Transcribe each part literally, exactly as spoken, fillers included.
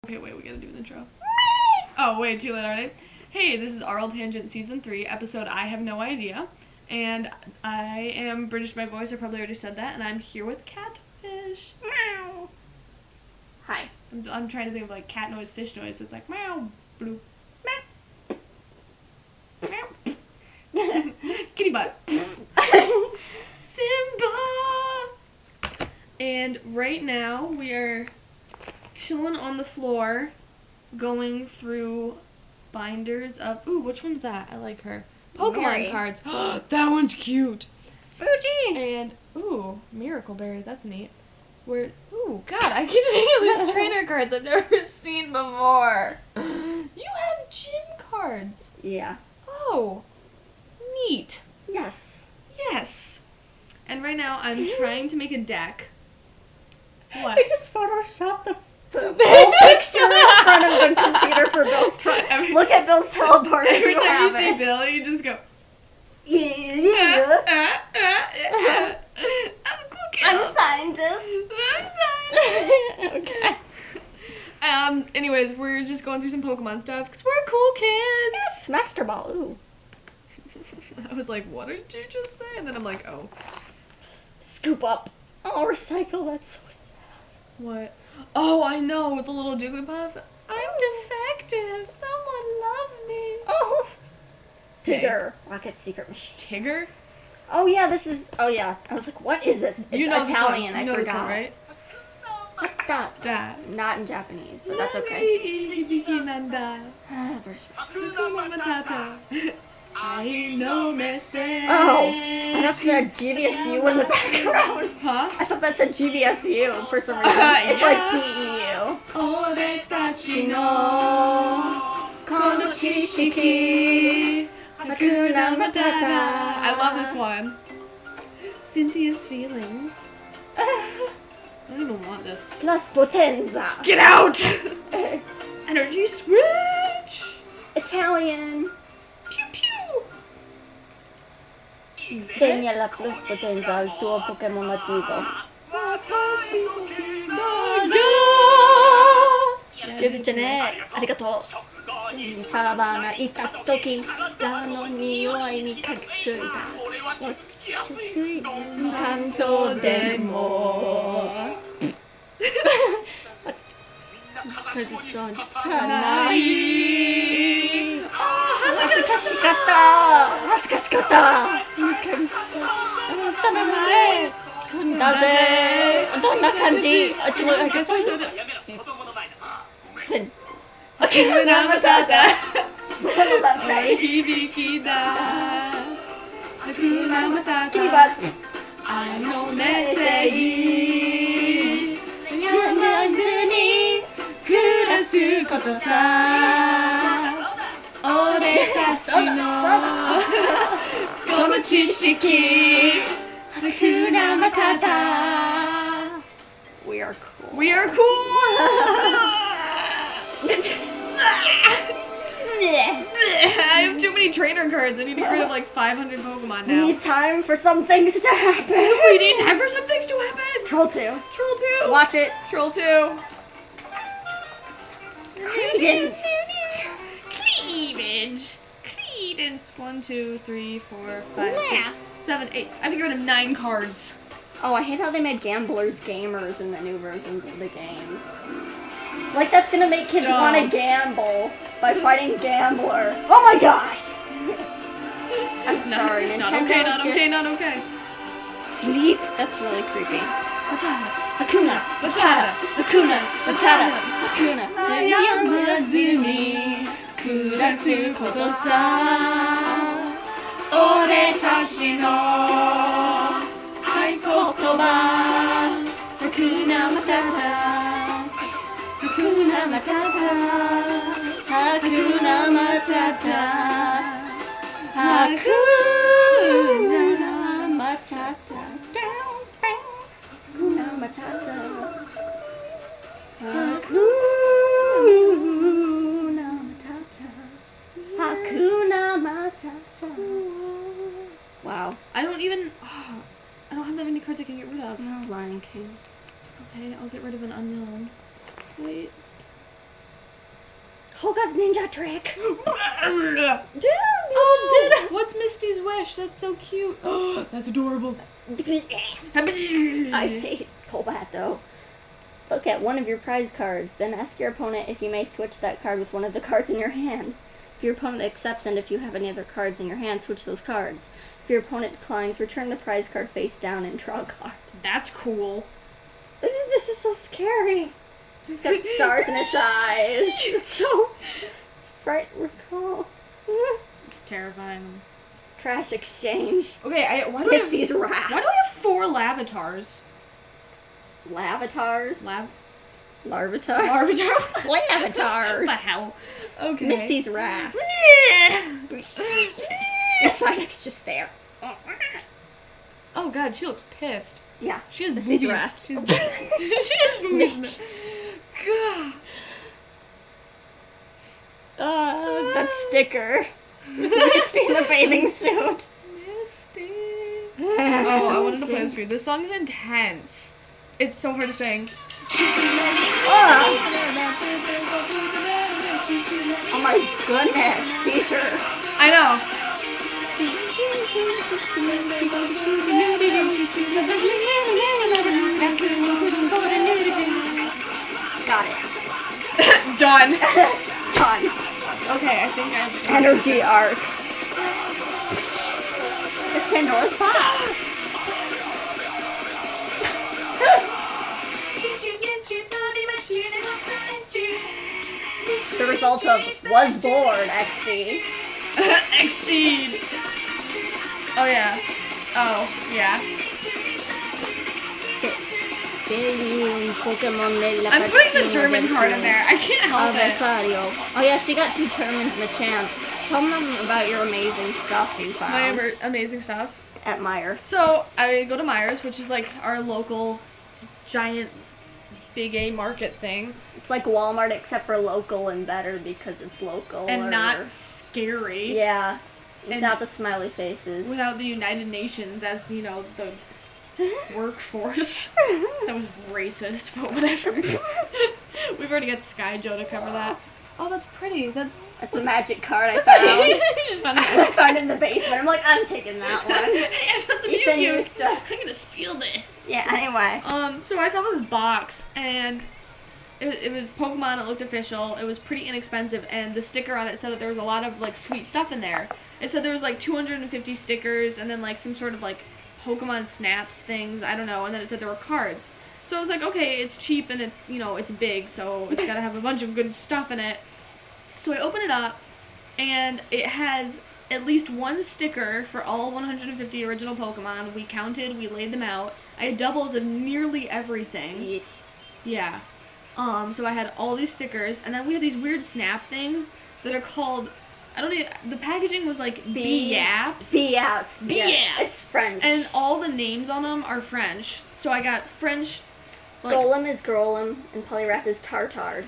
Okay, wait, we gotta do an intro. Oh, wait, too late already? Hey, this is R L Tangent Season three, episode I Have No Idea. And I am British by voice, I probably already said that, and I'm here with Catfish. Meow. Hi. I'm, I'm trying to think of like cat noise, fish noise, so it's like meow, bloop, meow, meow. Kitty butt. Simba! And right now we are chilling on the floor, going through binders of, ooh, which one's that? I like her. Pokemon Mary. cards. That one's cute. Fuji! And, ooh, Miracle Berry, that's neat. Where, ooh, God, I keep seeing these trainer cards I've never seen before. You have gym cards. Yeah. Oh, neat. Yes. Yes. And right now I'm trying to make a deck. What? I just photoshopped the the whole picture in front of the computer for Bill's truck. Every- Look at Bill's teleporter. Every you time you have see it. Bill, you just go, Yeah, uh, yeah. uh, uh, uh. I'm a cool kid. I'm a scientist. I'm sorry. Okay. Um, anyways, we're just going through some Pokemon stuff because we're cool kids. Yes, Master Ball. Ooh. I was like, what did you just say? And then I'm like, oh. Scoop up. Oh, recycle. That's so sad. What? Oh, I know, with the little Jigglypuff. I'm defective. Someone love me. Oh. Okay. Tigger. Rocket's secret machine. Tigger? Oh yeah, this is. Oh yeah. I was like, what is this? It's you know Italian. This one. You I know forgot. this one, right? What that? Da. Not in Japanese, but that's okay. Ah, verse- I know message. Oh, I thought that G V S U in the background. Huh? I thought that said G V S U for some reason. Uh, It's yeah. like D E U. 俺たちのこの知識 Hakuna Matata. I love this one. Cynthia's feelings. I don't even want this. Plus Potenza. Get out! Energy switch! Italian. Pew pew! Insegna la plus potenza al tuo Pokémon nativo. Yuruchane, arigato. さらばがいたとき、あの匂いにかきついた。落ち着いた感想でも。ない恥ずかしかった恥ずかしかった頼むねだぜどんな感じあ、ちょっとなんかそういうの Hakuna Matata. 響響きだ Hakuna Matata. きば I know メッセージやまずに暮らすことさ俺たちのこの知識 Hakuna Matata. We are cool. We are cool! I have too many trainer cards. I need to get rid of like five hundred Pokemon We now. need time for some things to happen. We need time for some things to happen. Troll two. Troll two. Watch it. Troll two. Credence. Cleavage. Credence. One, two, three, four, five, Yes. six, seven, eight. I have to get rid of nine cards. Oh, I hate how they made gamblers gamers in the new versions of the games. Like, that's gonna make kids Dumb. want to gamble by fighting Gambler. Oh my gosh! I'm No, sorry, not Nintendo okay, not just okay, not okay. sleep. That's really creepy. Matata. Hakuna, Matata. Hakuna, Matata, Hakuna. 悩まずに暮らすことさ俺たちの合言葉 Hakuna Matata Hakuna Matata Hakuna Matata Hakuna Matata. Hakuna Matata. Hakuna Matata. Hakuna Matata. Wow. I don't even oh, I don't have that many cards I can get rid of. No, Lion King. Okay, I'll get rid of an unknown. Wait. Hoga's ninja trick. Oh, what's Misty's wish? That's so cute. Oh, that's adorable. I hate Golbat though. Look at one of your prize cards, then ask your opponent if you may switch that card with one of the cards in your hand. If your opponent accepts and if you have any other cards in your hand, switch those cards. If your opponent declines, return the prize card face down and draw a card. That's cool. This is, this is so scary. It's got stars in its eyes. It's so it's frightful. It's terrifying. Trash exchange. Okay, I why do I have, Misty's wrath. why do I have four Lavatars? Lavatars. Lav Larvitar. Larvitar? Lavatars. What the hell? Okay. Misty's wrath. The Psyduck's just there. Oh god, she looks pissed. Yeah. She has Misty's boobies. wrath. She has, she has boobies. Misty. God. Uh, that sticker. Misty in the bathing suit. Misty. Oh, I wanted to play this for you. This song is intense. It's so hard to sing. Oh, oh my goodness, seizure. I know. Got it. Done. Done. Okay, I think I have Energy arc. It's Pandora's box. The result of was bored, X D. Exceed. Oh yeah. Oh yeah. I'm putting the German card in there. I can't help it. Oh yeah, she got two Germans Machamp. Tell them about your amazing stuff you found. My ama- amazing stuff. At Meijer. So I go to Myers, which is like our local giant big A market thing. It's like Walmart except for local and better because it's local. And or... not scary. Yeah. Without And the smiley faces. without the United Nations as, you know, the workforce. That was racist, but whatever. We've already got Sky Joe to cover that. Oh, that's pretty. That's That's a magic card I found. found I found it in the basement. I'm like, I'm taking that one. Hey, I found some Ethan Yu-Gi-Oh! used to. I'm gonna steal this. Yeah, anyway. Um, so I found this box, and it, it was Pokemon, it looked official, it was pretty inexpensive, and the sticker on it said that there was a lot of, like, sweet stuff in there. It said there was, like, two hundred fifty stickers, and then, like, some sort of, like, Pokemon Snaps things, I don't know, and then it said there were cards. So I was like, okay, it's cheap, and it's, you know, it's big, so it's gotta have a bunch of good stuff in it. So I open it up, and it has at least one sticker for all one hundred fifty original Pokemon. We counted, we laid them out. I had doubles of nearly everything. Yes. Yeah. Um, so I had all these stickers, and then we had these weird snap things that are called, I don't know, the packaging was like B-Yaps. B-Yaps. B-Yaps. It's French. And all the names on them are French. So I got French, like, Golem is Grolem, and Poliwrath is Tartard.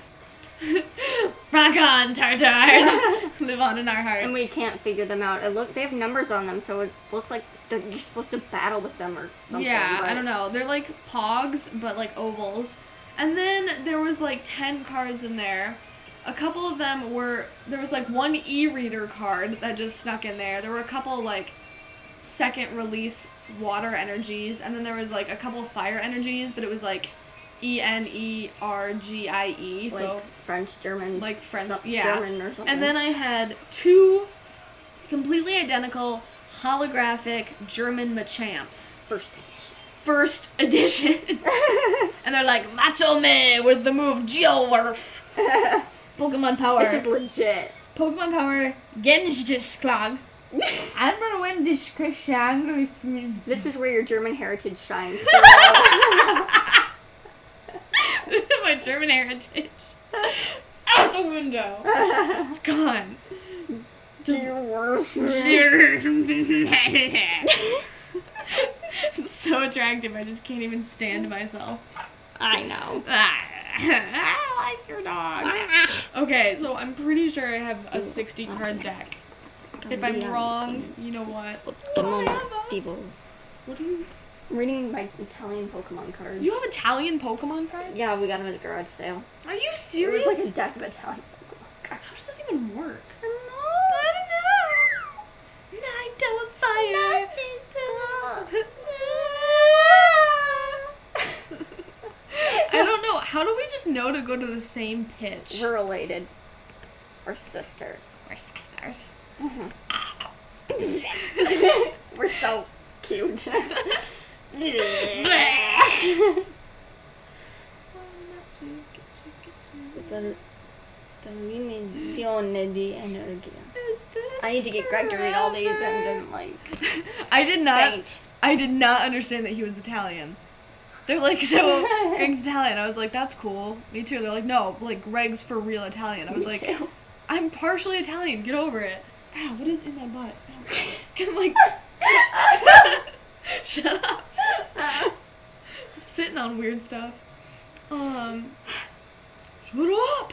rock on, Tartard! Live on in our hearts. And we can't figure them out. It look, they have numbers on them, so it looks like they're, you're supposed to battle with them or something. Yeah, but... I don't know. They're like pogs, but like ovals. And then there was like ten cards in there. A couple of them were, there was like one e-reader card that just snuck in there. There were a couple like second release water energies, and then there was like a couple fire energies, but it was like E N E R G I E, like so French, German, like French, some, yeah. German or something. And then I had two completely identical holographic German Machamps. First edition. First edition. And they're like, Macho Me with the move Geowarf. Pokemon Power. This is legit. Pokemon Power Genghis-Clog. I'm gonna win this Christian. This is where your German heritage shines. My German heritage. Out the window. It's gone. It's so attractive, I just can't even stand myself. I know. I like your dog. Okay, so I'm pretty sure I have a sixty card deck. If I'm wrong, you know what? What do you... I'm reading my Italian Pokemon cards. You have Italian Pokemon cards? Yeah, we got them at a garage sale. Are you It serious? was like a deck of Italian Pokemon How does this even work? I don't know. Night of fire. I don't know. How do we just know to go to the same pitch? We're related. We're sisters. We're sisters. Mm-hmm. We're so cute. Sperimentazione di energia. Is this I need to get Greg to read all these and then, like, I did not. faint. I did not understand that he was Italian. They're like, so Greg's Italian. I was like, that's cool. Me too. They're like, no, like Greg's for real Italian. I was Me like, too. I'm partially Italian. Get over it. Ow, what is in my butt? I'm like, shut up. I'm sitting on weird stuff. Um, shut up.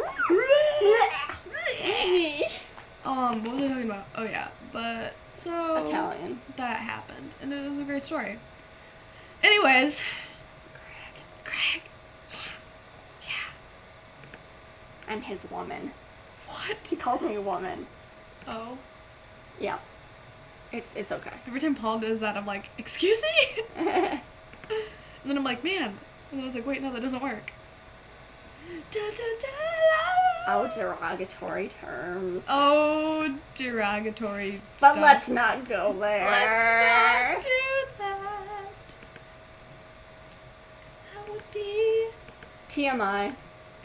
Um, what was I talking about? Oh yeah, but so Italian. that happened, and it was a great story. Anyways, Greg, yeah, I'm his woman. what? He calls me a woman. Oh, Yeah. It's it's okay. every time Paul does that, I'm like, excuse me, and then I'm like, man, and then I was like, wait, no, that doesn't work. Da, da, da, la. Oh, derogatory terms. Oh, derogatory But stuff. let's not go there. Let's not do that. 'Cause that would be T M I.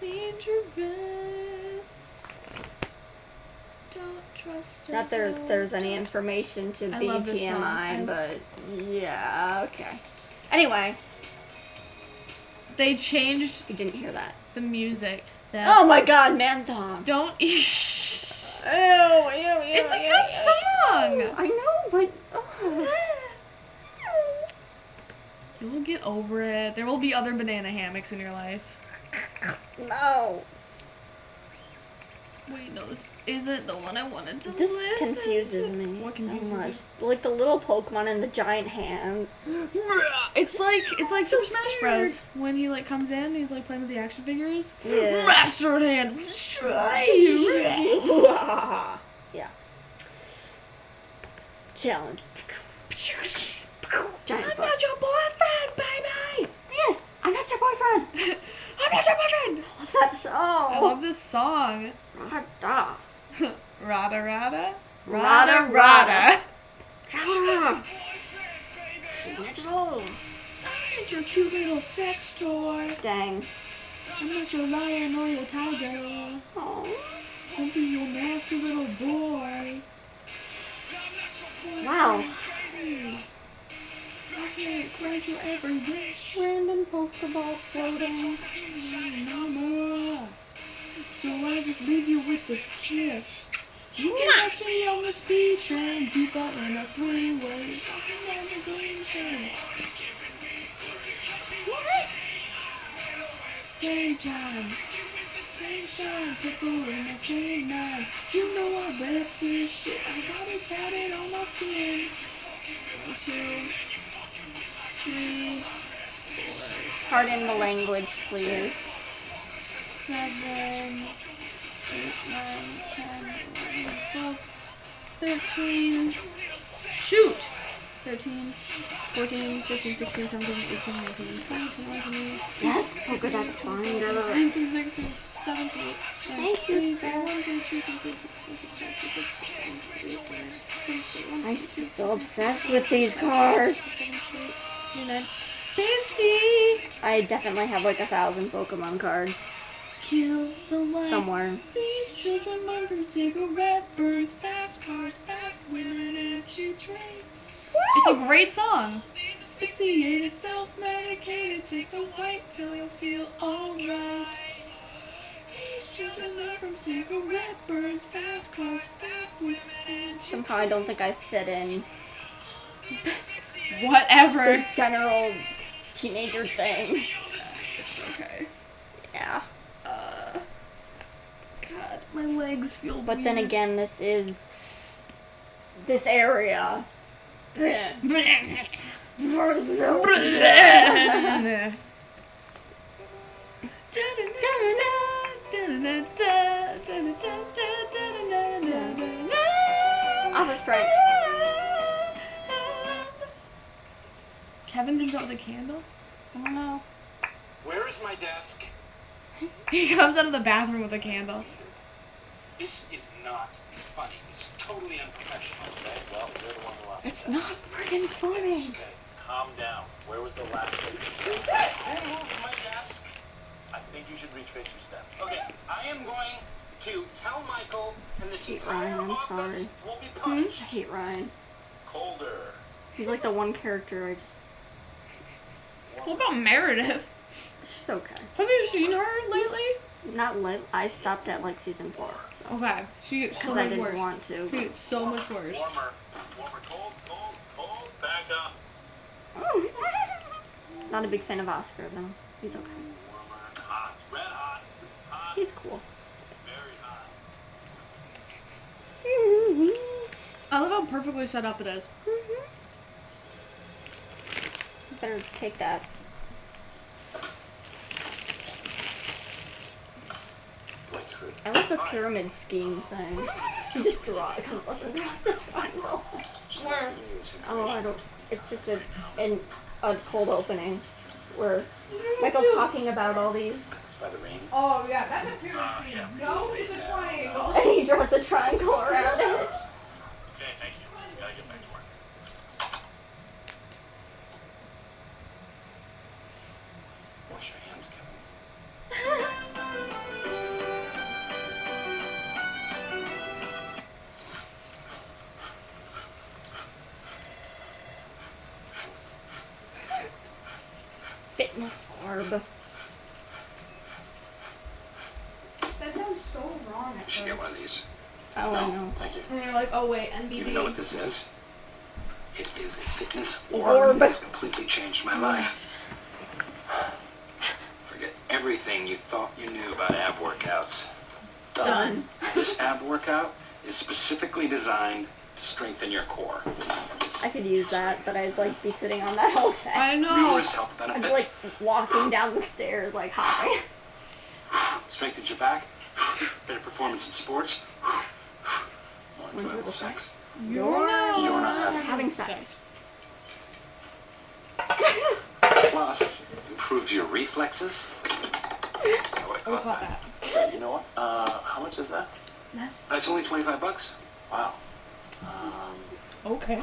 dangerous. Don't trust. Not there her, there's any don't- information to I be love this T M I, song. I- but yeah, okay. Anyway, They changed you didn't hear that. the music. That's, Oh my god, Mantha. Don't. Ew, ew, Ew, ew, it's a good song. I know, but oh. You'll get over it. There will be other banana hammocks in your life. No. Wait, no, this isn't the one I wanted to This listen confuses to. me What so confuses much. you? Like the little Pokemon and the giant hand. It's like it's like So Super Smash scared. Bros. When he like comes in, he's like playing with the action figures. Yeah. Master Hand. Yeah. Challenge. Giant I'm foot. not your boyfriend, baby. Yeah, I'm not your boyfriend. I'm not your boyfriend. I love that show. I love this song. Rada. Rada rada. Rada, rada. Rada. Natural. I'm not your cute little sex toy. Dang. I'm not your lion or your tiger. Oh. I'll be your nasty little boy. Wow. I can't grant you every wish. Random Pokeball floating. Mama. So I just leave you with this kiss. You can catch me on the speed train, deeper in a three-way. Talking on the green train. Game time. Same time, people in my train nine. You know I rep this shit. I got it tatted on my skin. One, two, three, Pardon the language, please. seven, eight, nine, ten, eleven, twelve, thirteen. Shoot! thirteen, fourteen, fifteen, sixteen, seventeen, eighteen, nineteen, twenty, twenty-one, twenty-two, Yes, Pokedex Finder. twenty-six, twenty-seven, twenty-eight, Thank you, twenty-nine, sis. I used to be so obsessed with these cards. fifty! I definitely have like a thousand Pokemon cards Kill the lights. somewhere. These children learn from cigarette burns, fast cars, fast women, and cheap drinks. It's a great song. Asphyxiated, self-medicated, take the white pill, you'll feel alright. These children learn from cigarette burns, fast cars, fast women, and cheap Somehow I don't think I fit in Whatever. the general teenager thing. It's okay. Yeah. Uh, God, my legs feel But then weird. again, this is this area. Office pranks. Kevin comes out with a candle? I don't know. Where is my desk? He comes out of the bathroom with a candle. This is not funny. This is totally unprofessional. Okay, well, you're the one who lost. It's not freaking funny. Okay, calm down. Where was the last place you stood? I moved my desk. I think you should retrace your steps. Okay, I am going to tell Michael and this hate entire Ryan, I'm office sorry. will be I punished. hate Ryan. Colder. He's like the one character I just... What about Meredith? She's okay. Have you seen her lately? Not lit. I stopped at like season four. So. Okay, she gets so Because I much didn't worse. want to. She gets so much worse. Warmer. Warmer. Cold, cold, cold. Back up. Not a big fan of Oscar though. He's okay. Warmer. Hot. Red hot. Hot. He's cool. Very hot. I love how perfectly set up it is. Better take that. White fruit. I like the pyramid scheme thing. You just draw it comes up across the triangle. Where? Oh, I don't. It's just a in a cold opening where Michael's talking about all these, It's by the rain. Oh yeah, that's a pyramid. No, it's a triangle. and he draws a triangle around it. Okay, thank you. Gotta get back to work. Wash your hands, Kevin. Fitness orb. That sounds so wrong You at should get first. one of these. Oh, I know. Thank you. And you're like, oh wait, N B You D. know what this is? It is a fitness Orb. orb that's completely changed my life. Forget everything you thought you knew about ab workouts. Done. This ab workout is specifically designed to strengthen your core. I could use that, but I'd like be sitting on that all day. I know. Numerous health I'd be benefits. like walking down the stairs, like hopping. Strengthens your back. Better performance in sports. More enjoyable Enjoyable sex. sex. You're not. You're not having Having sex. Plus, improves your reflexes. I would have I caught caught that. that. So, you know what? Uh, how much is that? That's Uh, it's only twenty-five bucks. Wow. Um, okay.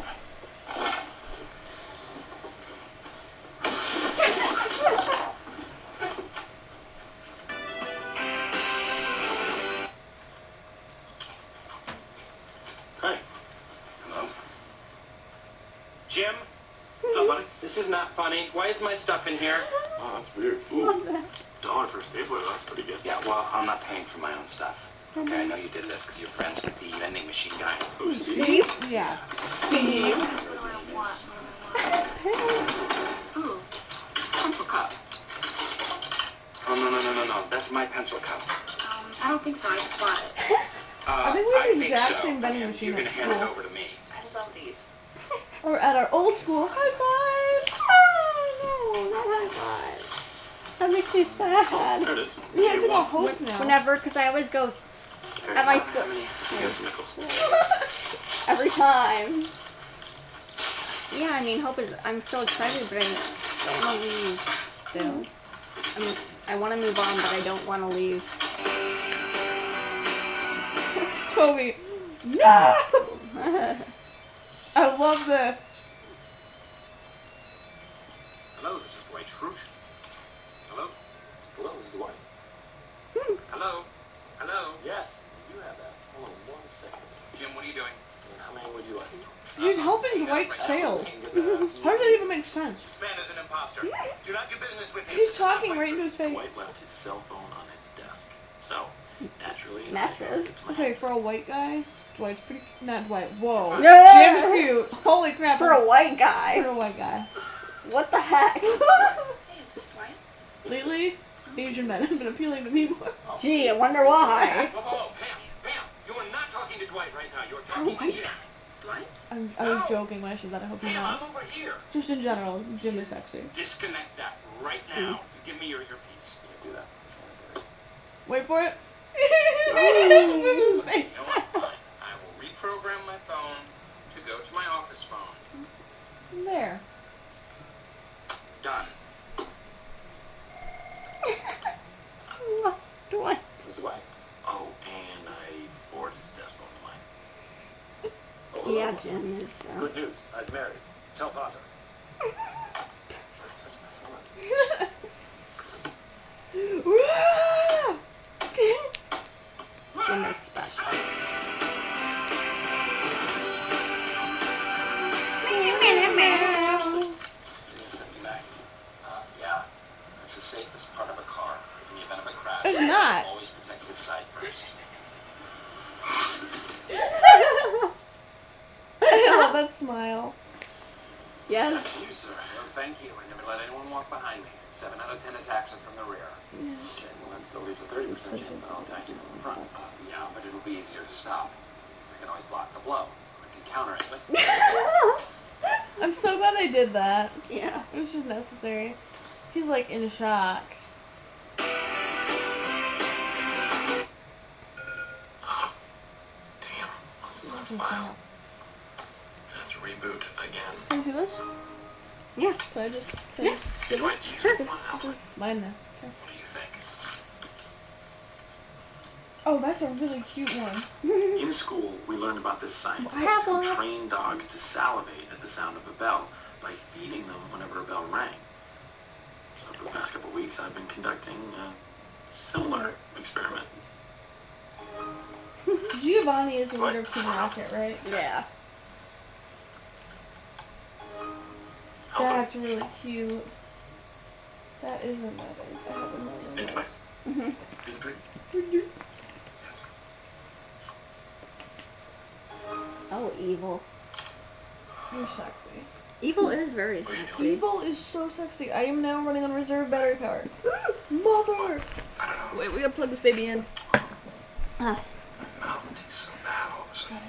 Hey. Hello. Jim? What's up, buddy? This is not funny. Why is my stuff in here? Oh, that's weird. Ooh. Dollar for a stapler. That's pretty good. Yeah, well, I'm not paying for my own stuff. Okay, I know you did this because you're friends with the vending machine guy. Who's Steve? Yeah. Steve. Whatever his name is. Ooh, pencil cup. Oh, no, no, no, no, no. That's my pencil cup. Um, I don't think so. I just bought it. Uh, I think we have the think exact so, same vending and machine You're going to at hand it school. over to me. I love these. Or at our old school. High five. Oh, no, not high five. That makes me sad. There it is. We have You to want- hope now. Whenever, because I always go s- There at you my go. school. How many? You got some nickels. every time. Yeah, I mean, Hope is. I'm so excited, but I don't want to leave still. I mean, I want to move on, but I don't want to leave. Toby. No! I love this. Hello, this is Dwight Schrute. Hello? Hello, this is Dwight. Hmm. Hello? Hello? Yes, you have that. Hold on one second. Jim, what are you doing? How many would you like? He's helping Dwight's sales. How does that even make sense? This man is an imposter. Do not do business with him. He's This is not talking my right into truth. his face. Dwight left his cell phone on his desk. So, naturally, I Naturally. brought it to my Okay, house. for a white guy, Dwight's pretty. Not Dwight. Whoa. Yeah. Jim's cute. Holy crap. For a white For guy. a white guy. What the heck? Hey, is this Dwight? Lately, Asian men have been appealing to me more. Gee, I wonder why. Whoa, whoa, whoa, Pam, Pam, you are not talking to Dwight right now. You are talking to Jim. Dwight? I'm, I was joking when I said that. I hope you're Pam, not. I'm over here. Just in general, Jim is sexy. Disconnect that right now. You give me your earpiece. Can't do that. It's sanitary. Wait for it. He just moved his face. You know what? Fine. I will reprogram my phone his phone. There. Done. What? What? This is Dwight. Oh, and I forwarded his desk phone to mine. Oh, hello. Yeah, Jim is. Uh, Good news. I've married. Tell father. Jim is special. Seriously? You're gonna send me back? Uh, yeah. It's the safest part of a car. In the event of a crash, It's not. it always protects his side first. I love that smile. Yes. Thank you, sir. No, thank you. I never let anyone walk behind me. Seven out of ten attacks are from the rear. Okay, well, that still leaves a thirty percent chance that I'll attack you from the front. Uh, yeah, but it'll be easier to stop. I can always block the blow. I can counter it, but I'm so glad they did that. Yeah. It was just necessary. He's like in shock. Damn, what's in that file? I have to reboot again. Can you see this? Yeah. Can I just, can I just do Do I this? do Sure. one out? Mine now. Okay. What do you think? Oh, that's a really cute one. in school, we learned about this scientist I have who one. trained dogs to salivate at the sound of a bell by feeding them whenever a bell rang. So for the past couple of weeks, I've been conducting a similar experiment. Giovanni is the leader of Team Rocket, right? Yeah. Help him. That's really cute. That isn't that is. I have a million. Anyway. Mm-hmm. Input. Oh, evil. You're sexy. Evil is very What are you sexy. Evil is so sexy. I am now running on reserve battery power. Mother! Wait, we gotta plug this baby in. Ah, My mouth tastes so bad all of a sudden.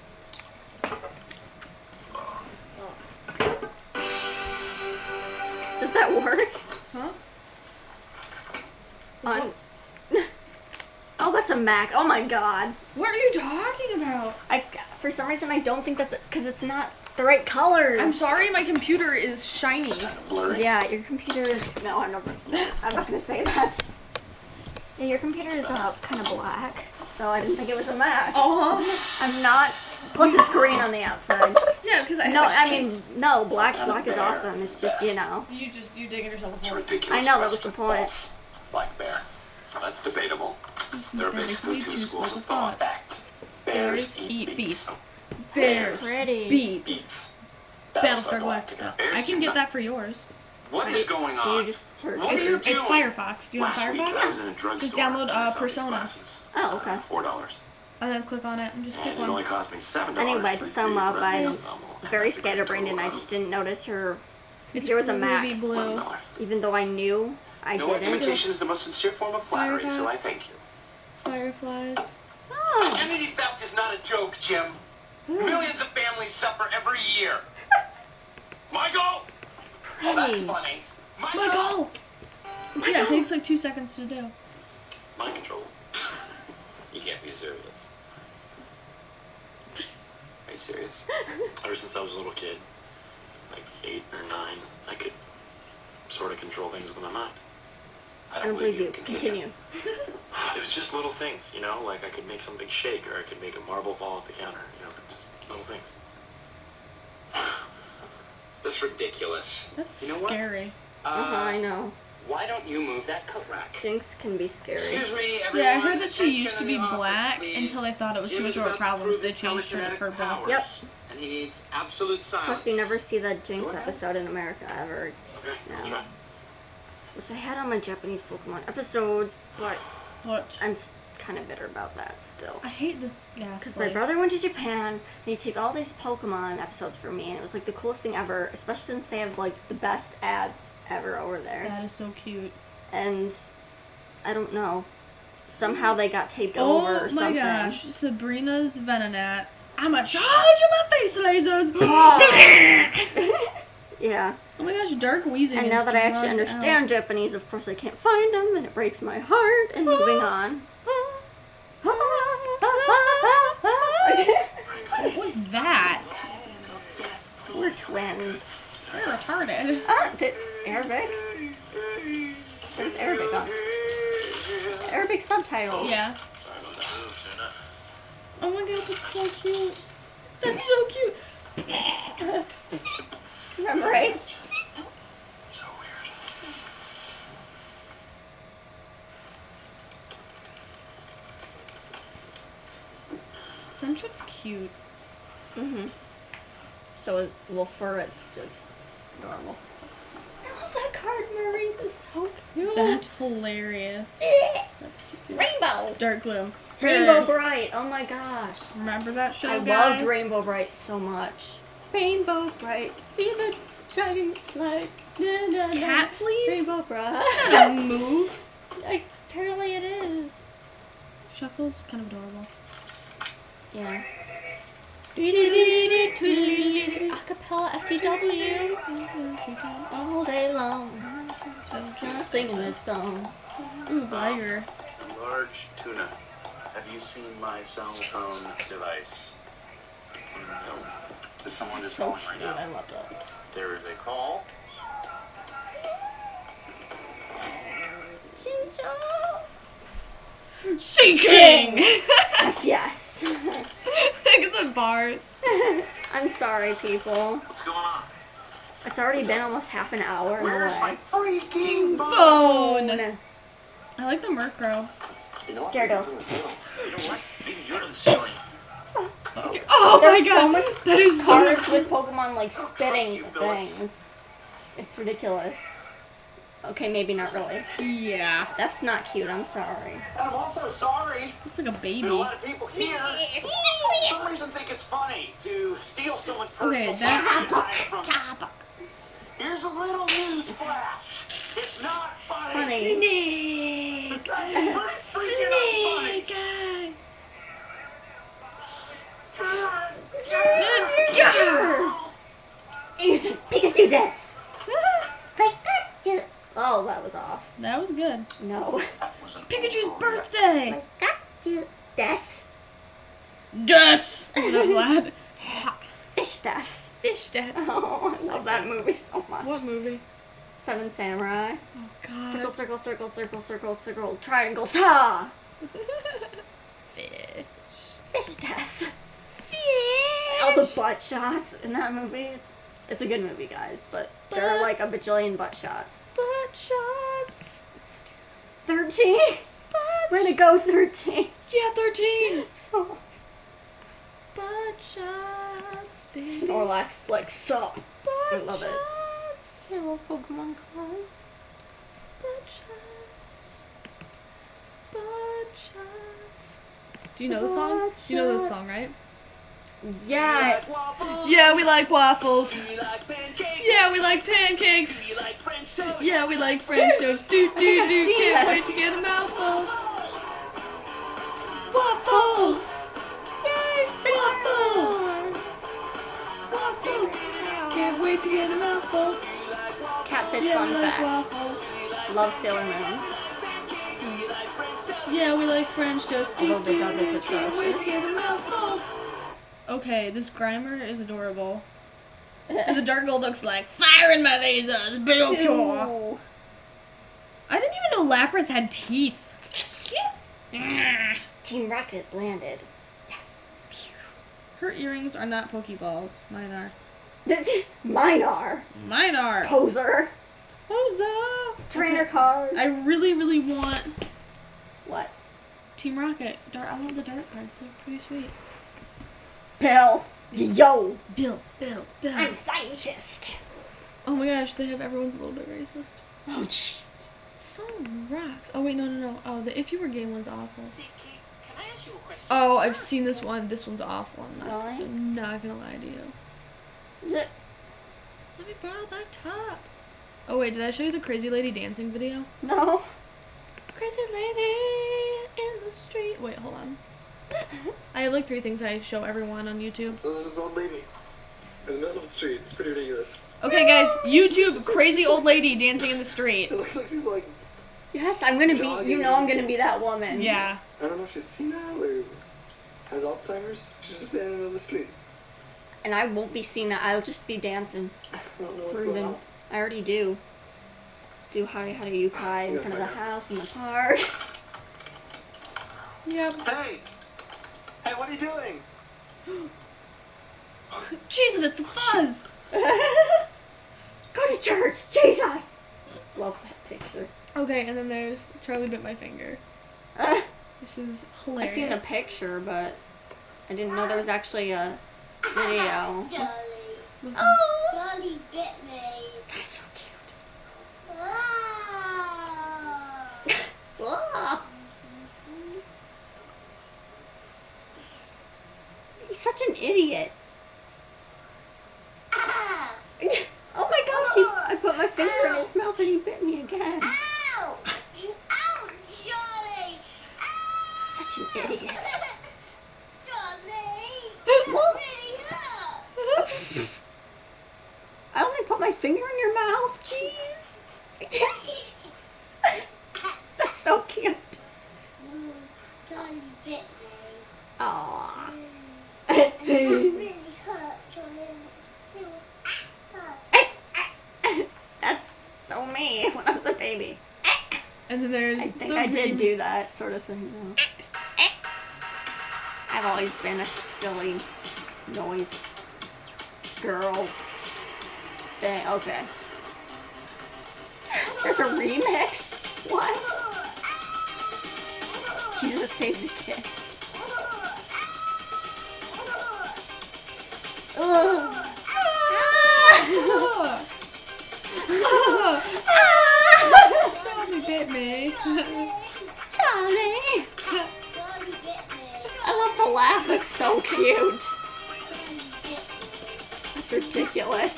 does that work? Huh? On. Oh, that's a Mac. Oh my god. What are you talking about? I, for some reason, I don't think that's because it's not the right colors. I'm sorry, my computer is shiny. Kind of blurry. Yeah, your computer is. No, I'm not. I'm not gonna say that. Yeah, your computer is uh, kind of black, so I didn't think it was a Mac. Um. I'm not. Plus, it's green on the outside. Yeah, because I. No, I mean, no. Black, black is awesome. It's just, you know. You just you digging yourself a It's hole. ridiculous. I know, that quest was the for point. false Black bear. Now, that's debatable. There are basically two schools of thought. Fact. Bears eat beets. Bears. Pretty. Beats. Beets. Battlestar Galactica. Bears I can do get not- that for yours. What is going Do you on? just search? What It's, are you it's doing? Firefox. Do you have Last week, I was Firefox? in a drugstore. Just download, and I uh, saw these Personas. glasses. Oh, okay. Uh, Four dollars. And then click on it and just pick And it only one. cost me seven dollars. Anyway, to sum up, I'm very scared scatterbrained and I just didn't notice her. It's There was a Mac. navy blue. Even though I knew, I No, didn't. imitation is the most sincere form of flattery, so I Firefox. thank you. Fireflies. Oh, Identity theft is not a joke, Jim. Millions of families suffer every year. Michael! Oh, that's Pretty. funny. Michael! Michael! Yeah, it takes like two seconds to do. Mind control. You can't be serious. Are you serious? Ever since I was a little kid, like eight or nine, I could sort of control things with my mind. I don't believe you. Continue. It was just little things, you know, like I could make something shake or I could make a marble fall off the counter, you know, just little things. That's ridiculous. That's You know what? scary. Uh-huh, I know. Why don't you move that coat rack? Jinx can be scary. Excuse me, everyone. Yeah, I heard that she Attention used to in be the office, black please. until they thought it was too Jim much is of a about to problem, prove so they his changed her to telekinetic purple. powers, Yep. And he needs absolute silence. Plus, you never see the Jinx Go ahead. episode in America ever. Okay, I'll No. try. Which I had on my Japanese Pokemon episodes, but What? I'm kind of bitter about that still. I hate this gas. Because my brother went to Japan and he taped all these Pokemon episodes for me, and it was like the coolest thing ever, especially since they have like the best ads ever over there. That is so cute. And I don't know. Somehow they got taped over Oh or my something. gosh, Sabrina's Venonat. I'ma charge you my face lasers! Yeah. Oh my gosh, Dark Weezing And is now that I actually drugged understand Japanese, of course I can't find them, and it breaks my heart. And moving on. out. What was that? twins. They're retarded. Ah, the Arabic. There's Arabic on. Arabic subtitles. Yeah. Sorry about that move, Tuna. Oh my god, that's so cute. That's so cute. Remember, right? So weird. Centric's cute. Mm-hmm. So is Will Ferret's just normal. I love that card, Marie. It's so cute. That's hilarious. That's cute too. Rainbow. Dark Gloom. Rainbow Bright. Oh my gosh. Remember that show, I guys? loved Rainbow Bright so much. Rainbow Bright. See the shining light. Na, na, na. Cat fleas? Rainbow Bright. A move. Like, apparently it is. Shuffle's kind of adorable. Yeah. Acapella F T W. All day long. Just gonna singing this song. Ooh, Liger. Large tuna. Have you seen my cell phone device? No. There's someone just So calling right cute. now. I love those. There is a call. Sea King! Yes, yes. Look at the bars. I'm sorry, people. What's going on? It's already been almost half an hour. No Where's my way. freaking phone? Phone! I like the Murkrow. You know what? Gyarados. You know what? Maybe you're to the ceiling. Oh There's my so god! many That is so cards cool. with Pokemon like spitting you, Phyllis. things. It's ridiculous. Okay, maybe not really. Yeah. That's not cute. I'm sorry. And I'm also sorry Looks like a baby. that a lot of people here for some reason think it's funny to steal someone's Okay, personal that's- stuff from. Here's a little news flash. It's not funny. Funny. Snake! That's pretty freaking unfunny. guys! Pikachu does. Pikachu. Oh, that was off. That was good. No. Pikachu's birthday! Pikachu does. Yes! Not glad. Fish does. Fish dance. Oh, I love that movie so much. What movie? Seven Samurai. Oh god. Circle, circle, circle, circle, circle, circle, triangle, ta! Fish. Fish does. Fish. All the butt shots in that movie. It's, it's a good movie, guys, but there are like a bajillion butt shots. Butt shots. thirteen? Way to go, thirteen. Yeah, thirteen. So, Butt shots, baby. Snorlax, like, sup. Butt I love it. shots. I love Pokemon cards. Butt shots. Butt shots. Do you know the song? Butt You know this shots. song, right? Yeah. Yeah, we like waffles. We like pancakes. Yeah, we like pancakes. We like French toast. Yeah, we like French toast. Do do do. seen Can't this. wait to get a mouthful. Waffles. Yes, Waffles. Waffles. Can't wait to get a mouthful. Catfish Yeah, fun we like fact. waffles. Love Sailor Moon. Yeah, we like French toast. Although they thought this was Can't wait to atrocious. get a mouthful. Okay, this Grimer is adorable. And the Dark Gold looks like fire in my lasers, Bill Pure. Ew. I didn't even know Lapras had teeth. Team Rocket has landed. Yes. Her earrings are not Pokeballs. Mine are. Mine are. Mine are. Poser. Posa. Trainer cards. I really, really want What? Team Rocket. Dark. I want the dark cards. They're pretty sweet. Bill. Yo. Bill, Bill, Bill. I'm scientist. Oh my gosh, they have everyone's a little bit racist. Oh, jeez. So rocks. Oh wait, no, no, no. Oh, the If You Were Gay one's awful. See, Kate, can I ask you a question? Oh, I've seen this one. This one's awful. I'm not, Really? I'm not gonna lie to you. Is it? Let me borrow that top. Oh wait, did I show you the crazy lady dancing video? No. Crazy lady in the street. Wait, hold on. I have like three things I show everyone on YouTube. So there's this old lady in the middle of the street. It's pretty ridiculous. Okay, guys, YouTube crazy old lady dancing in the street. It looks like she's like, Yes, I'm gonna be. Jogging. You know, I'm gonna be that woman. Yeah. I don't know if she's senile or has Alzheimer's. She's just standing in the street. And I won't be seeing that. I'll just be dancing. I don't know what's Or going even, on. I already do. Do Hare Hare Yukai in front of the house, in the park. Yep. Hey! Hey, what are you doing? Jesus, it's Fuzz! Go to church, Jesus! Love that picture. Okay, and then there's Charlie Bit My Finger. Uh, This is I've hilarious. seen the picture, but I didn't know there was actually a video. Charlie. Oh, Charlie bit me. that's so cute. Ah. Wow. He's such an idiot. Ah. Oh my gosh, he, I put my finger in his mouth and he bit me again. Ow! Ow, Charlie! Such an idiot. Charlie! That really hurt! I only put my finger in your mouth, jeez. That's so cute. Charlie bit me. Aww. And that really hurt, Charlie, and it still hurts. That's so me when I was a baby. And then there's I think the I did green- do that sort of thing though. I've always been a silly noise girl thing. Okay. There's a remix? What? Jesus saves the kid. Ugh. Charlie bit me. Charlie! Charlie bit me. I love the laugh, it's so cute. Charlie bit me. That's ridiculous.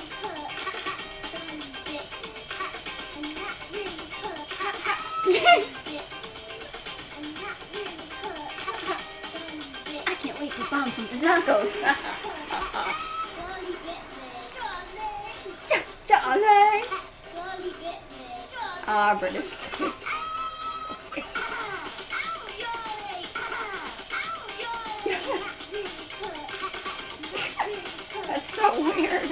I can't wait to bomb some tacos. Charlie! Ah, British kids. That's so weird.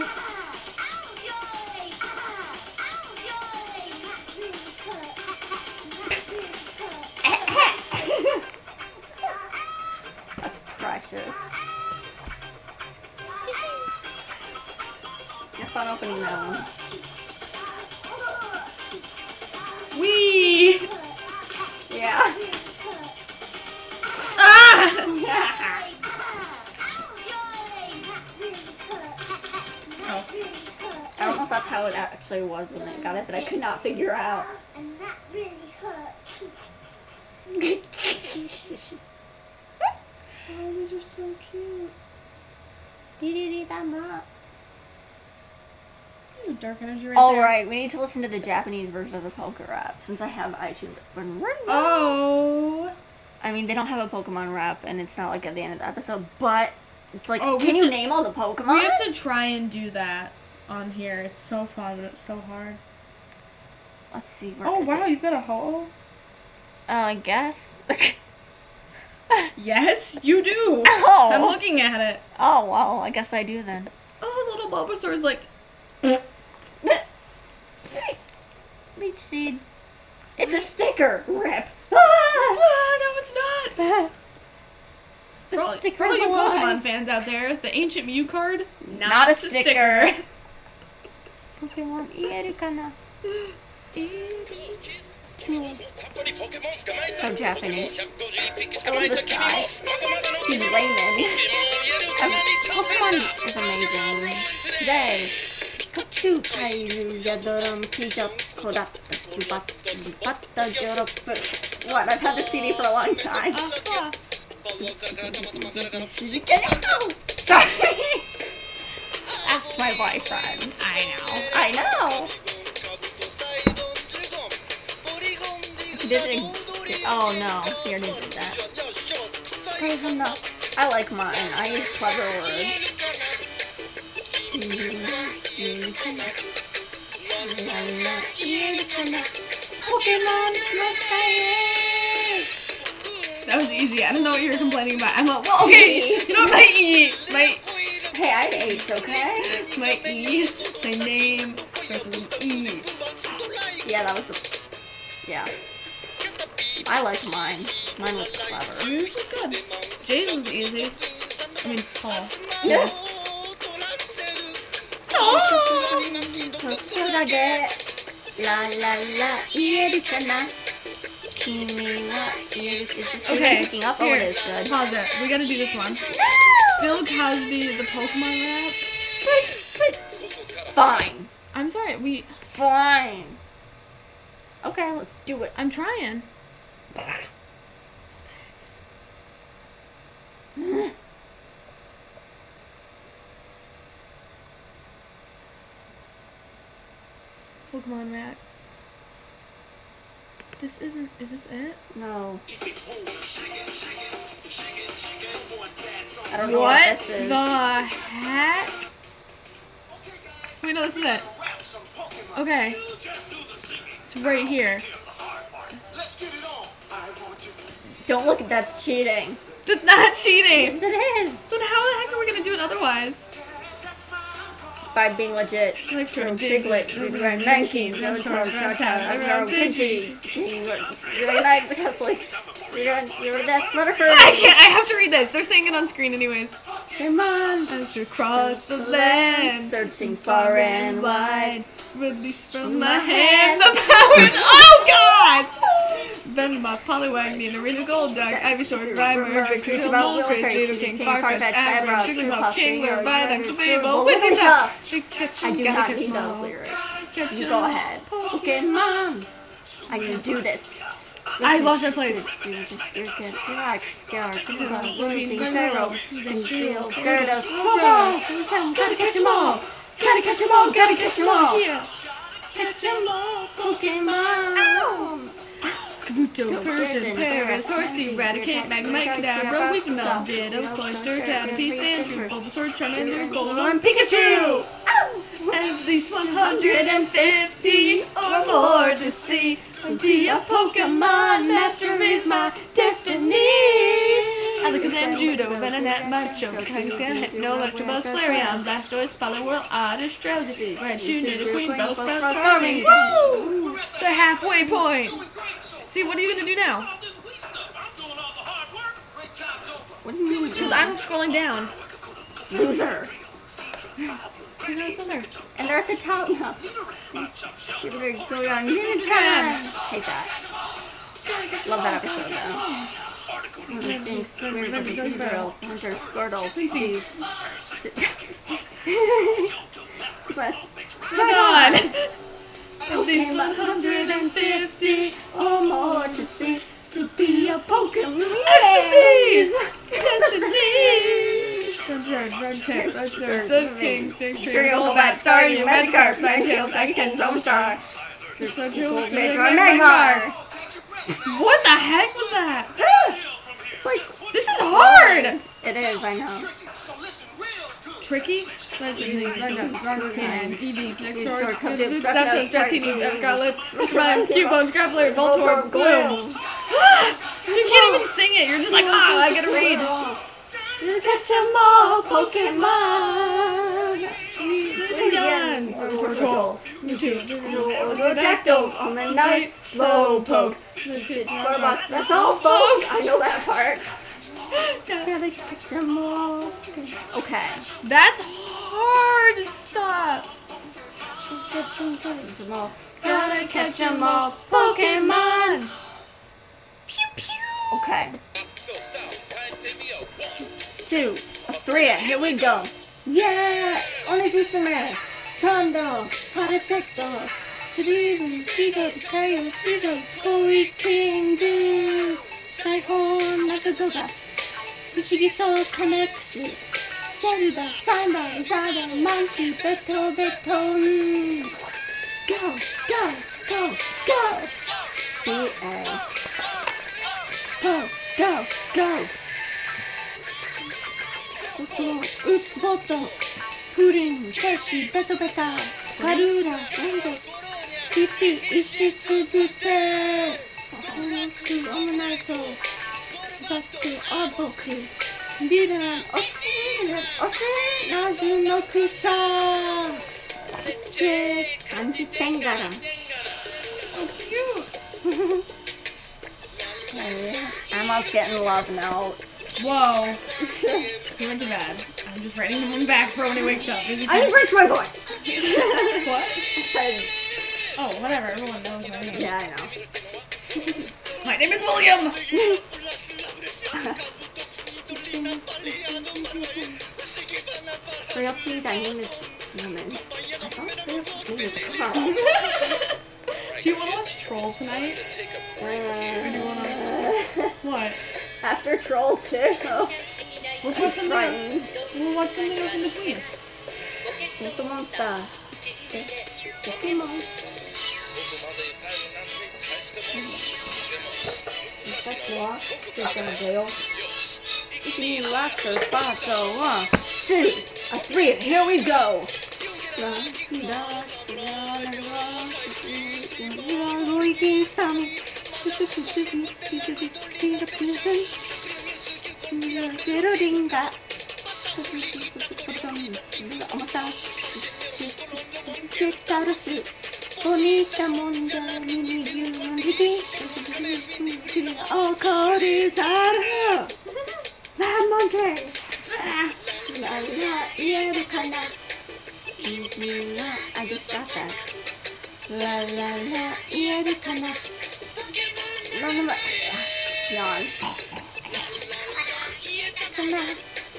That's precious. Have fun opening that one. Wee! Yeah. Ah! Oh. I don't know if that's how it actually was when I got it, but I could not figure out. And that really hurt. Oh, these are so cute. Dee-dee-dee-da-ma. Ooh, dark energy right All there. right, we need to listen to the Japanese version of the Poke Rap since I have iTunes open right now. Oh. I mean, they don't have a Pokemon rap, and it's not like at the end of the episode, but it's like, Oh, we can have you to- name all the Pokemon? We have to try and do that on here. It's so fun, but it's so hard. Let's see. Where Oh, is wow, it? you've got a ho. Uh, I guess. Yes, you do. Oh. I'm looking at it. Oh, well, I guess I do then. Oh, little Bulbasaur's like, Leech Seed. It's a sticker. Rip. ah, no, it's not. The For all, sticker's for all you alive. Pokemon fans out there, the ancient Mew card, not, Not a a sticker. Pokemon ieru kana? So Japanese. I love this guy. He's Raymond. Um, Pokemon is amazing. Today, Pikachu Kairu Yadoram Pidgeot Kodatta Chubatta Zubatta Joropu. What? I've had the C D for a long time. Uh-huh. Sorry. That's my boyfriend. I know. I know. He did it. Oh no, he already did that. Praise enough. I like mine. I use clever words. Pokemon That was easy. I don't know what you were complaining about. I'm like, well, okay, you know what I eat? My Hey, I ate, okay? My E, my name, starts with an E. Yeah, that was the... Yeah. I liked mine. Mine was clever. Yours was good. Jay's was easy. I mean, Paul. Yeah. Oh! ちょっとだけラララ言えるかな君は言える Is this Okay, picking up? Oh, here, it is good. pause it. We gotta do this one. Bill Cosby, the Pokemon rap. Fine. I'm sorry, we... Fine. Okay, let's do it. I'm trying. Pokemon rap. This isn't... Is this it? No. I don't know what, What this is. the heck? Wait, no, this is it. Okay. It's right here. Don't look at that's cheating. That's not cheating! Yes, it is. Then how the heck are we gonna do it otherwise? By being legit. Like for So Diglett, Diglett, we ran rankings, no short, no time, I ran Pidgey. You're like, because like, you're you're that motherfucker. I can't, I have to read this. They're saying it on screen anyways. Come on. As you cross the land, Searching far and wide. release from my hand the power. Oh God! Then my Poliwag, the arena Golduck, Ivysaur, Grimer, Victor, Moltres, Leader King, Farfetch, Abra, Sugarpuff, Kingler, Bidon, Clefable, Wigglytuff. Catch I you, do gotta not catch need 'em those all. lyrics. Catch You 'em go all. ahead. Pokemon. I can do this. I lost my place. Relax, Scar, Wooding, Pharaoh, Steel, Gyarados, Pokemon. Gotta catch 'em all. Gotta catch 'em all. Gotta catch 'em all. Yeah. Catch 'em all. Pokemon. Kabuto, Persian, Paris, Horsey, Raticate, Magnemite, Kadabra, Weepinbell, Ditto, Cloyster, Caterpie, Sandshrew, Bulbasaur, Charmander, Golem, Pikachu! At least one hundred fifty or more to see. Be a Pokemon master is my destiny. Alakazam, Judo, Venonat, Macho, Kangaskhan, Hypno, Electabuzz, Flareon, Blastoise, Poliwhirl, Oddish, Drowsy, Raichu, Nidoqueen, Bellsprout, Starmie. Woo! The halfway point! See, what are you gonna do now? What do you mean? Because I'm scrolling down. Loser. See, they're still there. And they're at the top now. Jupiter, go on Unitron. Hate that. Love that episode though. Thanks, Squirtle, Girl, Hunter, Squirtle, Steve. Bless. Come on! At least one hundred fifty or more to see, to be a Pokemon. ecstasies! Destiny! Conjured, Red Tip, Red Tip, Red King, Six Tree, Golbat, Staryu, Magikarp, Ninetales, Ekans, Zomstar. Sojil, Magmar. What the heck was that? It's like, This is hard! it is, I know. Tricky? Legendary, Legend, Rockcan, Eevee, Nectar, Zapdos, Zapdos, Dratini, Garlic, Slime, Cubone, Grappler, Voltorb, Voltorb, Gloom. You can't even sing it, you're just like, ah, I gotta read. Catch 'em all, Pokemon. Done. Turtle, Mewtwo, Rodactyl on the night, Slowpoke. Garbok. That's all, folks. I know that part. Gotta catch 'em all. Okay. That's hard stuff. Catch 'em all. Gotta catch 'em all, Pokemon. Pew pew. Okay. Two, three, here we go. Yeah! Onisusume, Sando, Parasetto, Sriru, Shido, Kaio, Shido, Koi, Kingu, Saihon, Nakagogas, Fushigi-So, Kanexu, Zelda, Samba, Izada, Monkey, Beto, Beto, go, go, go, go! B A. Go, go, go! 打つボットプリン、ケシ、ベトベタカルーラ、温度ピピ、石つぶてコロック、オムナイトバック、アボク 미란. 어스는 어스 나주 노크사 그때 간지 땡가라. So cute. I'm all getting love now. Whoa. He went to bed. I'm just writing him back for when he wakes up. Is he I didn't raise my voice. What? I said, Oh, whatever. Everyone knows my name. yeah, I know. My name is William. Frailty, thy name is woman. I thought Frailty's name is Carl. Do you want to watch Troll tonight? Or do you want to... What? After Troll two. We'll watch something, Frightened. we'll watch something else in between. Pokemon Star. Pokemon. That's what they're gonna do. If you last for five, so one, two, a three, here we go. Bonita monda mini unity. Oh, God is our bad monkey. La la, yeah, we can I just got that. La la la, yeah, we can La la la. Yawn. Come on.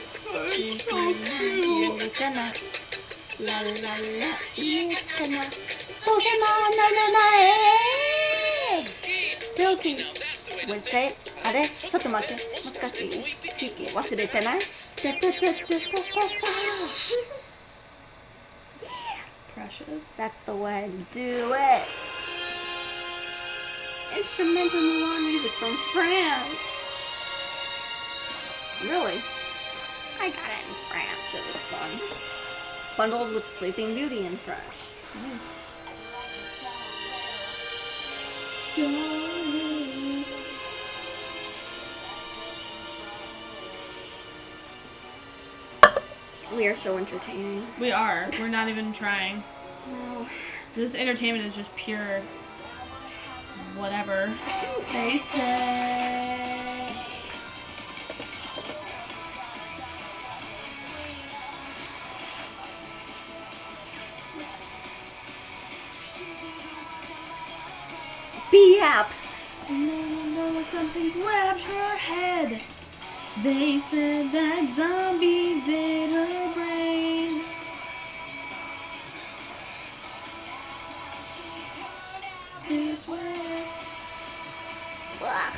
La la la, yeah, come on. Pokemon, na na na, eh! Doki. Wait, say it. あれちょっと待って。もしかしてキキ忘れてない Precious. That's the way to do it. Instrumental Mulan music from France. Really? I got it in France. It was fun. Bundled with Sleeping Beauty in French. Nice. We are so entertaining. We are. We're not even trying. No. This entertainment is just pure whatever they say. B-apps. No, no, something grabbed her head. They said that zombies ate her brain. This way. Ugh.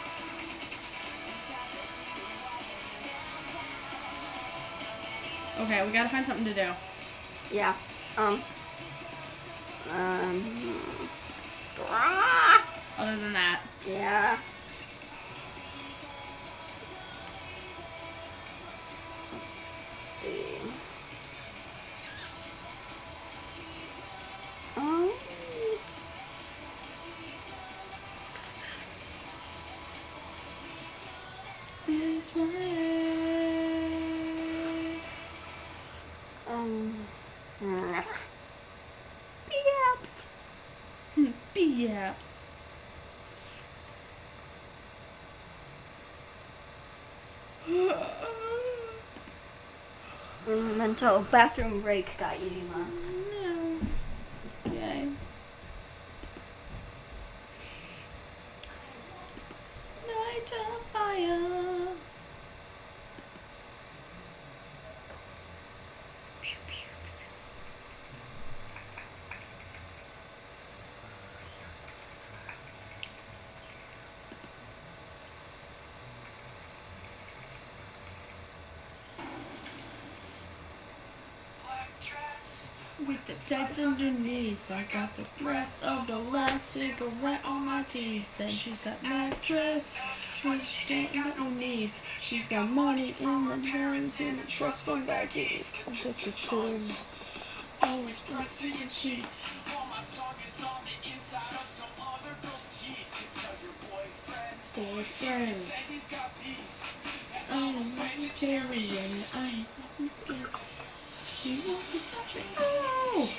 Okay, we gotta find something to do. Yeah. Um. Um. Scraw. Other than that. Yeah. Let's see. Um. This way. Um. B-apps. B-apps. Memento bathroom break got itadakimasu. No. Yay. Night of fire. Pew, pew, pew, with the tights underneath, I got the breath of the last cigarette on my teeth. Then she's got mattress, she's ain't got no need. She's got money in the bank and a trust fund baggies. I'll get you soon. Always thirsty and cheeks. Boyfriends. Um, cherry and I'm scared. She wants to touch me. Oh!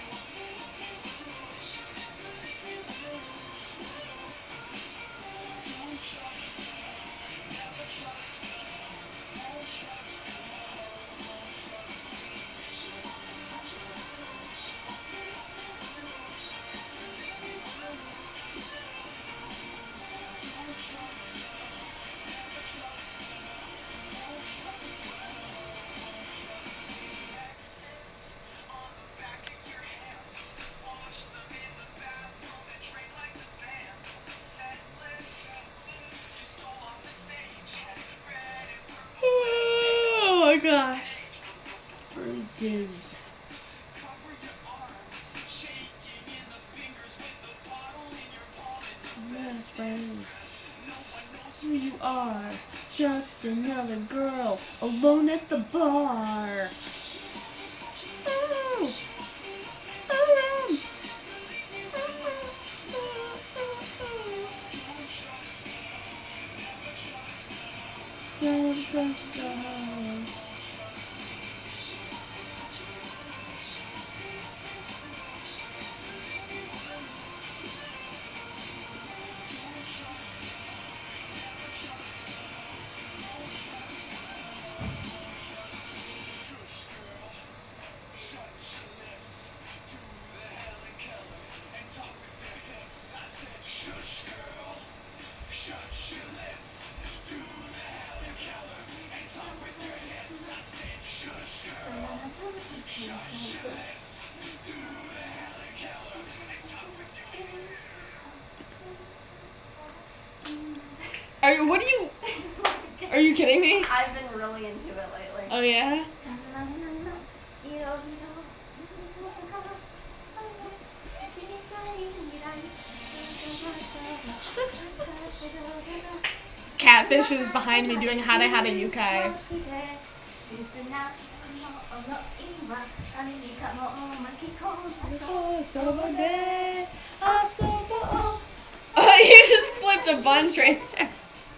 Oh my gosh. Bruises. Best friends. Who you are. Just another girl alone at the bar. Oh! Oh! Don't trust her. Are you, what are you, are you kidding me? I've been really into it lately. Oh yeah? Catfish is behind me doing Hada Hada Yukai. You just flipped a bunch right there.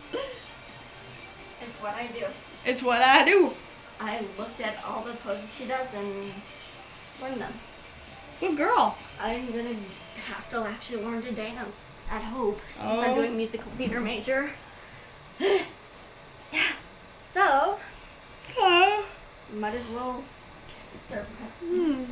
It's what I do. It's what I do. I looked at all the poses she does and learned them. Good girl. I'm gonna have to actually learn to dance at Hope since Oh. I'm doing musical theater major. Yeah. So, Oh. might as well start Hmm.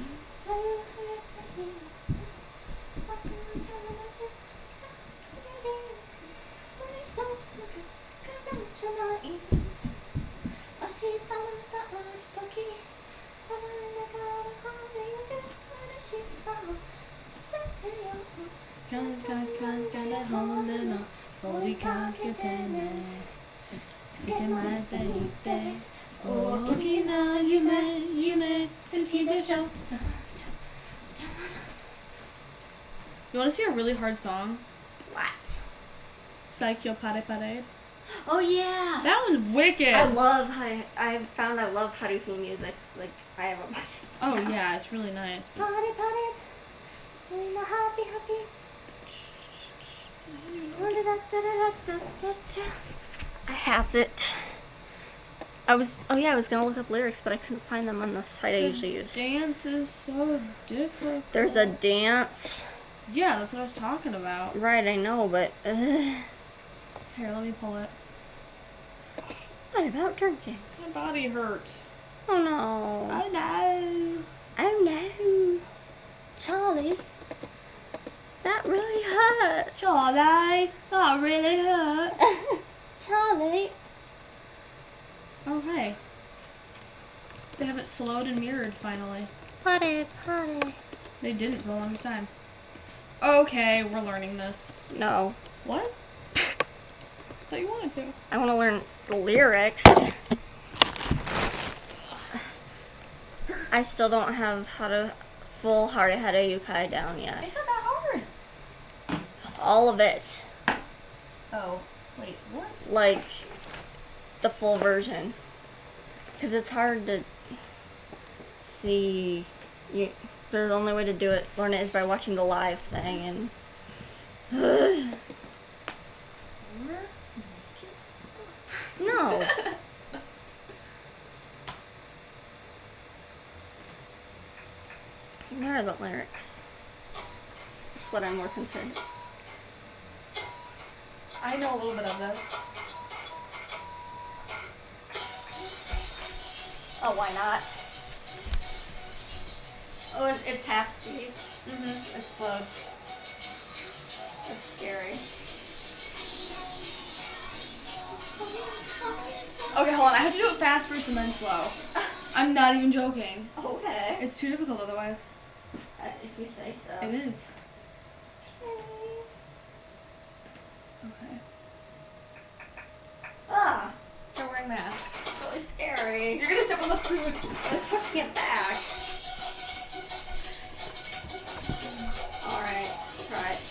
You want to see a really hard song? What? Saikyo Pare Pare. Oh yeah. That was wicked. I love how I found I love Haruhi music. Like I have a bunch. Oh yeah, it's really nice. but it's- Party party. I'm happy happy. I has it. I was oh yeah, I was gonna look up lyrics, but I couldn't find them on the site I usually use. Dance is so different. There's a dance. Yeah, that's what I was talking about. Right, I know, but uh, Here, let me pull it. what about drinking? My body hurts. Oh no. Oh no. Oh no. Charlie. That really hurt. Charlie, that really hurt. Charlie. Oh hey. They have it slowed and mirrored finally. Party, party. They didn't for the longest time. Okay, we're learning this. No. What? Thought you wanted to. I want to learn the lyrics. I still don't have how to full Hare Hare Yukai down yet. It's not that hard. All of it. Oh, wait, what? Like, the full version. Because it's hard to see. You, the only way to do it, learn it, is by watching the live thing. And no. Where are the lyrics? That's what I'm more concerned. I know a little bit of this. Oh, why not? Oh, it's, it's half speed. Mm-hmm. It's slow. That's scary. Okay, hold on. I have to do it fast first and then slow. I'm not even joking. Okay. It's too difficult otherwise. Uh, if you say so. It is. Okay. Ah, They're wearing masks. it's really scary. You're gonna step on the food. I'm pushing it back. Alright, try it.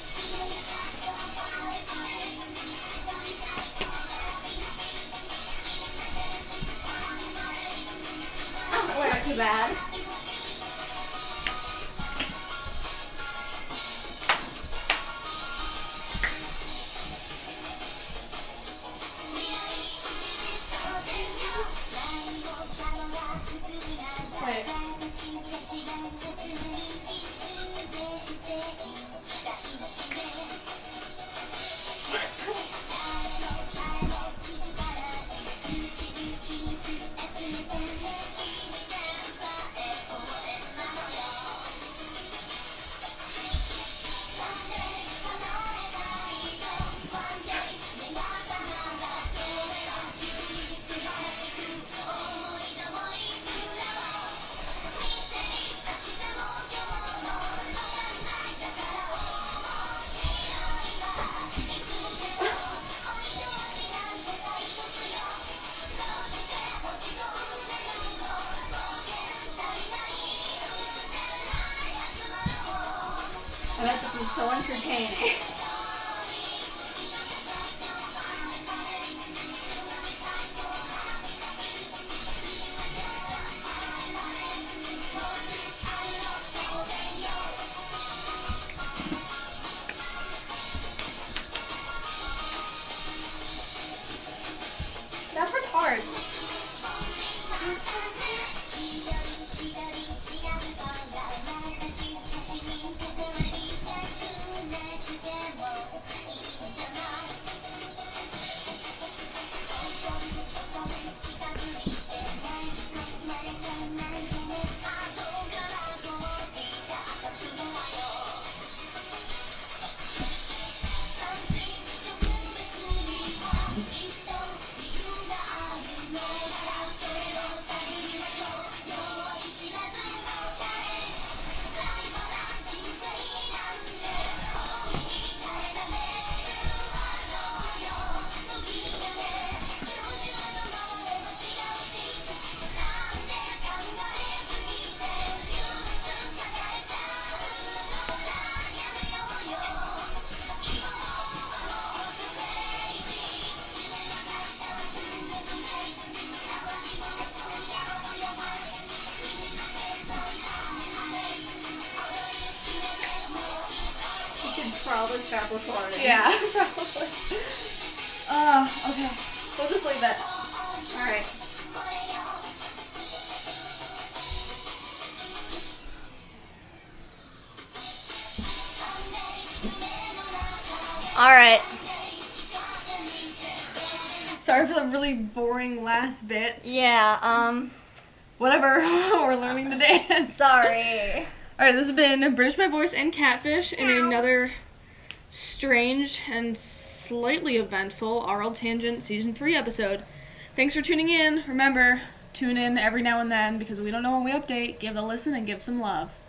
Oh, that wasn't too bad. Wait. I bet this is so entertaining. That part's hard. Probably stop recording. Yeah, probably. Uh, okay. We'll just leave it. Alright. Alright. Sorry for the really boring last bits. Yeah, um, Whatever. We're learning to dance. sorry. Alright, this has been British by Voice and Catfish in another strange and slightly eventful R L Tangent Season three episode. Thanks for tuning in. Remember, tune in every now and then because we don't know when we update. Give it a listen and give some love.